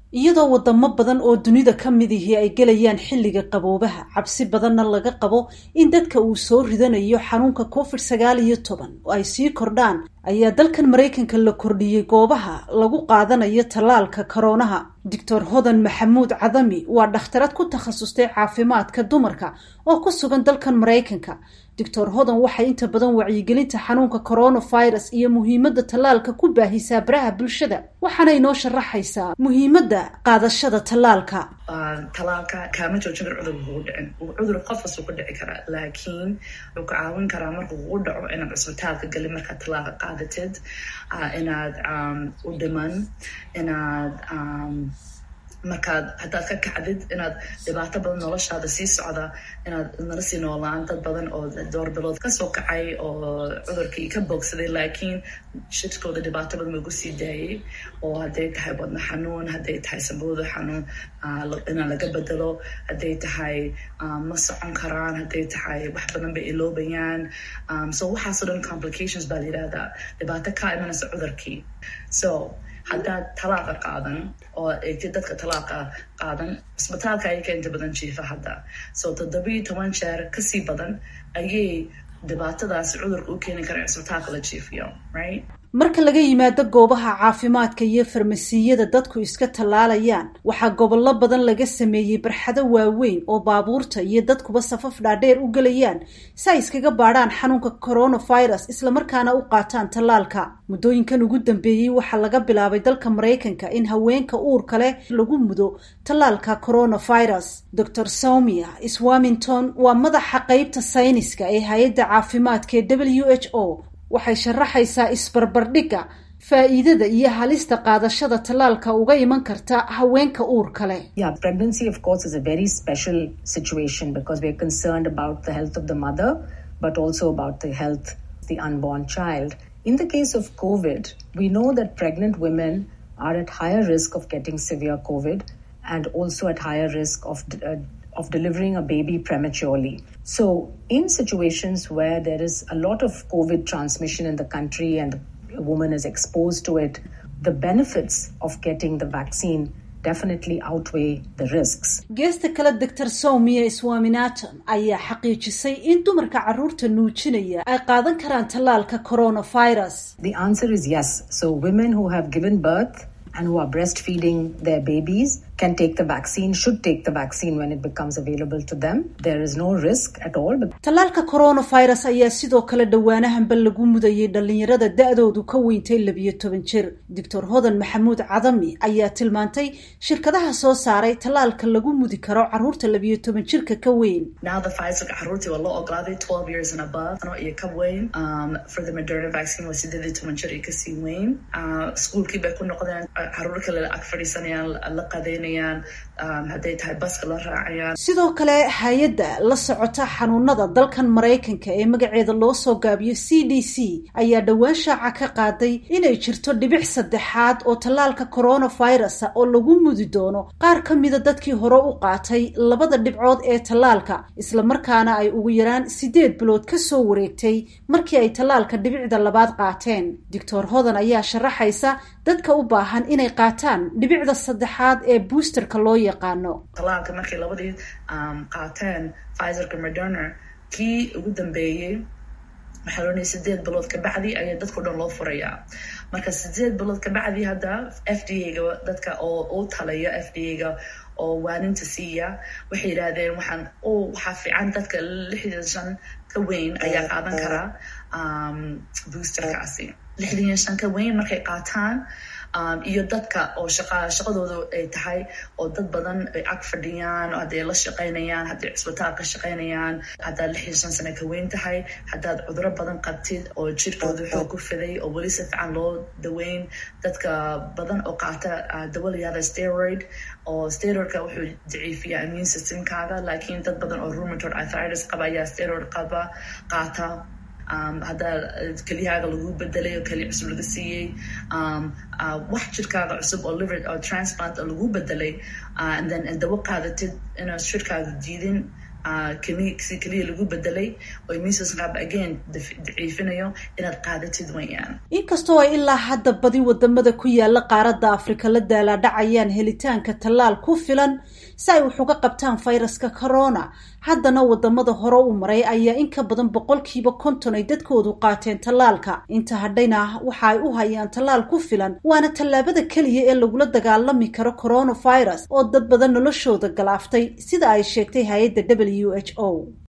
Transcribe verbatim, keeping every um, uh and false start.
iyadoo wadamo badan oo dunida ka mid ihi ay gelayaan xilliga qaboobaha, cabsi badanna laga qabo in dadka uu soo ridanayo xanuunka covid sagaal iyo toban oo ay sii kordhaan, ayaa dalkan Mareykanka la kordhiyey goobaha lagu qaadanayo tallaalka koroonaha. Doctor Hodan Maxamuud Cadami waa dhakhtarad ku takhasustay caafimaadka dumarka oo ku sugan dalkan Mareykanka. Doctor Hodan waxay inta badan wacyigelinta xanuunka coronavirus iyo muhiimadda tallaalka ku baahisaa baraha bulshada, waxaana inoo sharaxaysaa muhiimadda qaadashada tallaalka. tallaalka kaama joojin karo cudur kugu dhicin. Cudur qof kasta ku dhici karaa, laakiin wuxuu ka caawin karaa marka uu dhaco inaad isbitaalka gali markaad tallaalka qaadatid, inaad u dhiman, inaad markaad haddaad ka kacdid inaad dhibaato badan noloshaada sii socda, inaad nala sii noolaan dad badan oo door bilood kasoo kacay oo cudurkii ka bogsaday, laakiin shirkooda dhibaato badan lagu sii daayay, oo hadday tahay wadna xanuun, hadday tahay sanbooda xanuun inaan laga bedelo, hadday tahay ma socon karaan, hadday tahay wax badan bay iloobayaan. So waxaasoo dhan complications baa la yidhahdaa, dhibaato ka imanaysa cudurkii. So haddaad talaaqa qaadan oo eegtid dadka talaaqa qaadan, isbitaalka ayay ka inta badan jiifa hadda. So toddobiyo toban jeer kasii badan ayay dhibaatadaas cudurka u keeni kara isbitaalka la jiifiyo, right? Marka laga yimaado goobaha caafimaadka iyo farmasiyada dadku iska tallaalayaan, waxaa gobollo badan laga sameeyey barxado waaweyn oo baabuurta iyo dadkuba safaf dhaadheer u gelayaan si ay iskaga baadhaan xanuunka coronavirus isla markaana u qaataan tallaalka. Muddooyinkan ugu dambeeyey waxaa laga bilaabay dalka Mareykanka in haweenka uurka leh lagu mudo tallaalka coronavirus. Doctor Soumya Swaminton waa madaxa qaybta sayniska ee hay'adda caafimaadka ee W H O. waxay sharaxaysaa isbarbardhigga faa'iidada iyo halista qaadashada tallaalka uga iman karta haweenka uurka leh. Yeah, pregnancy of course is a very special situation because we're concerned about the health of the mother, but also about the health of the unborn child. In the case of COVID, we know that pregnant women are at higher risk of getting severe COVID and also at higher risk of uh, of delivering a baby prematurely. So in situations where there is a lot of COVID transmission in the country and a woman is exposed to it, the benefits of getting the vaccine definitely outweigh the risks. Geesta kale Doctor Soumya Swaminathan ayaa xaqiijisay in dumarka carruurta nuujinaya ay qaadan karaan tallaalka coronavirus. The answer is yes. So women who have given birth and who are breastfeeding their babies can take the vaccine, should take the vaccine when it becomes available to them. There is no risk at all. Tallaalka coronavirus ayaa sidoo kale dhawaanahanba lagu mudayay dhalinyarada da'doodu ka weyntay labiyo toban jir. Doctor Hodan Maxamuud Cadami ayaa tilmaantay shirkadaha soo saaray tallaalka lagu mudi karo carruurta labiyo toban jirka ka weyn. Now the Pfizer carruurtii waa loo ogolaaday twelve years and above, ano iyo ka weyn. Um, for the Moderna vaccine waa sideed iyo toban jir iyo ka sii weyn. Uh, schoolkii bay ku noqdeen, carruur kale ag fadhiisanayaan, la qadeynayaan, hadday tahay baska la raacayaan. Sidoo kale hay-adda la socota xanuunada dalkan Mareykanka ee magaceeda loo soo gaabiyo C D C ayaa dhawaan shaaca ka qaaday inay jirto dhibic saddexaad oo tallaalka coronavirus oo lagu mudi doono qaar ka mida dadkii hore u qaatay labada dhibcood ee tallaalka, isla markaana ay ugu yaraan sideed bilood ka soo wareegtay markii ay tallaalka dhibicda labaad qaateen. Doctor Hodan ayaa sharaxaysa dadka u baahan inay qaataan dhibicda saddexaad ee boosterka loo yaqaano. Tallaalka markay labadii qaateen Pfizerka Moderna, kii ugu dambeeyey waxaa loo leeyahay sideed bilood ka bacdi ayaa dadku dhan loo furayaa. Marka sideed bilood ka bacdi hadda F D A-ga dadka oo u talaya F D A-ga oo waaninta siiya waxay yidhaahdeen waxaan oo waxaa fiican dadka lixdan shan ka weyn ayaa qaadan karaa um, boosterkaasi. lixdan shan ka weyn markay qaataan Um, iyo dadka oo shaqa shaqadoodu ay tahay oo dad badan ay ag fadhiyaan oo hadday la shaqaynayaan, hadday cisbitaal ka shaqaynayaan, haddaad lixdan shan sano ka weyn tahay, haddaad cuduro badan qabtid oo jirkooda xoog ku fiday oo weli si fiican loo daweyn, dadka badan oo qaata uh, dawo la yihahda steroid oo steroidka wuxuu daciifiyaa immune systemkaaga, laakiin dad badan oo rheumatoid arthritis qaba ayaa steroid qaba qaata. Um, hadda keliyahaaga lagu bedelay oo keliya cusub laga siiyey, um, uh, wax jirkaaga cusub oo liver oo transplant oo lagu bedelay, uh, and then dawo qaadatid inaad shirkaaga diidin si keliya lagu bedelay oo measles qaab again daciifinayo inaad qaadatid wayaan. Inkastoo ay ilaa hadda badi wadamada ku yaala qaaradda Afrika la daaladhacayaan helitaanka tallaal ku filan si ay wax uga qabtaan fayraska corona, haddana wadamada hore u maray ayaa in ka badan boqolkiiba konton ay dadkoodu qaateen tallaalka. Inta hadhayna waxa ay u hayaan tallaal ku filan, waana tallaabada kaliya ee lagula dagaalami karo coronavirus oo dad badan noloshooda galaaftay sida ay sheegtay hay'adda W H O.